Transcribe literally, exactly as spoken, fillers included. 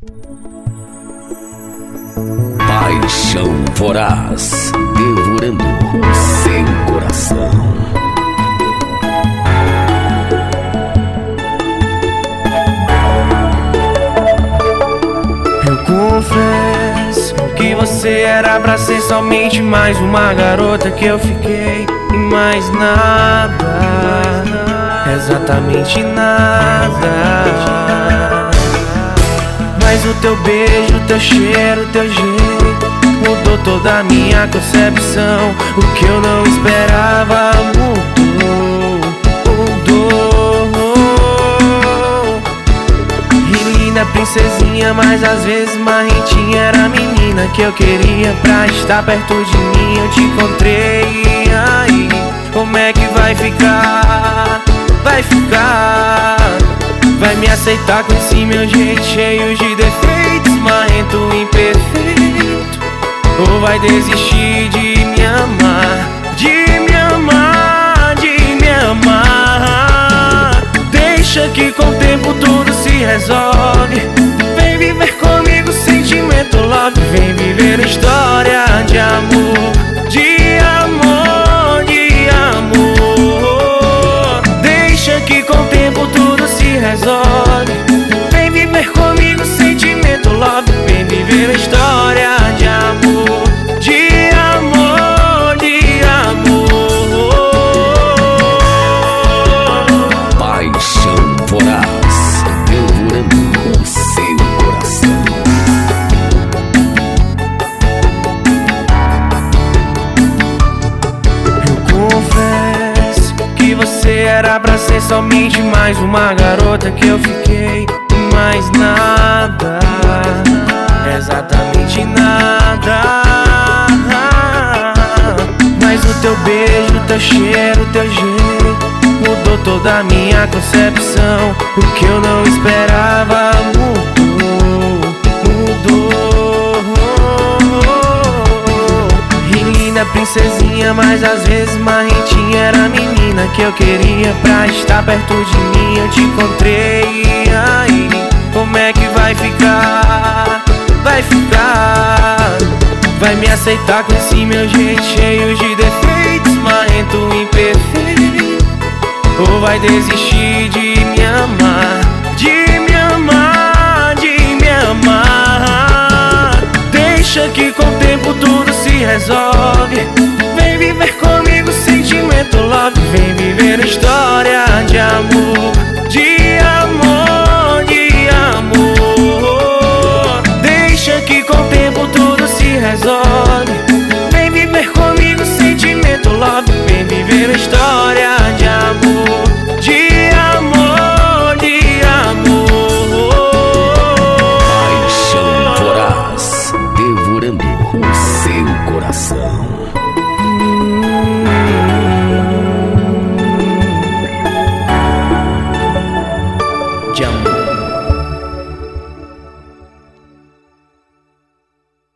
Paixão voraz, devorando o seu coração. Eu confesso que você era pra ser somente mais uma garota que eu fiquei e mais nada, exatamente nada. Mas o teu beijo, o teu cheiro, o teu jeito mudou toda a minha concepção. O que eu não esperava mudou, mudou. E linda princesinha, mas às vezes marrentinha, era a menina que eu queria pra estar perto de mim. Eu te encontrei, e aí, como é que vai ficar? Vai ficar? Vai me aceitar com esse meu jeito cheio de defeitos, marrento, imperfeito? Ou vai desistir de me amar, de me amar, de me amar? Deixa que com o tempo tudo se resolve. Vem viver comigo sentimento love. Vem viver uma história de amor, de amor, de amor. Deixa que com o tempo tudo se resolve. Vem viver comigo sentimento love. Vem viver uma história de amor, de amor, de amor. Paixão voraz, devorando o seu coração. Eu confesso que você era pra ser somente mais uma garota que eu fiquei e mais nada, exatamente nada. Mas o teu beijo, o teu cheiro, o teu jeito mudou toda a minha concepção. O que eu não esperava mudou, mudou. E linda princesinha, mas às vezes marrentinha, era a menina que eu queria pra estar perto de mim. Eu te encontrei, e aí, como é que vai ficar? Vai ficar? Vai me aceitar com esse meu jeito cheio de defeitos, marrento, imperfeito? Ou vai desistir de me amar, de me amar, de me amar? Deixa que com o tempo tudo se resolve. Vem viver comigo sentimento love. Vem viver uma história